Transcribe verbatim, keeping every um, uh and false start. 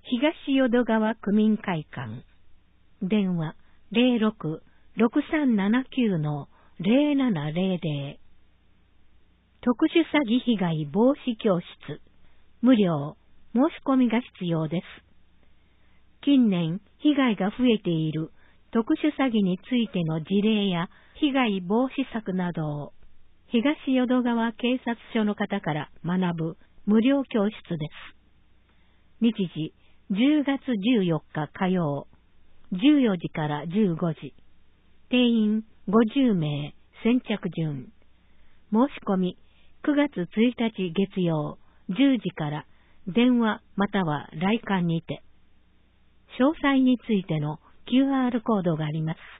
東淀川区民会館。電話 ゼロろく ろくさんななきゅう ゼロななゼロゼロ。特殊詐欺被害防止教室。無料。申し込みが必要です。近年、被害が増えている特殊詐欺についての事例や被害防止策などを東淀川警察署の方から学ぶ無料教室です。日時じゅうがつじゅうよっか火曜、じゅうよじからじゅうごじ。定員ごじゅうめい、先着順。申し込みくがつついたち月曜、じゅうじから電話または来館にて。詳細についての キューアール コードがあります。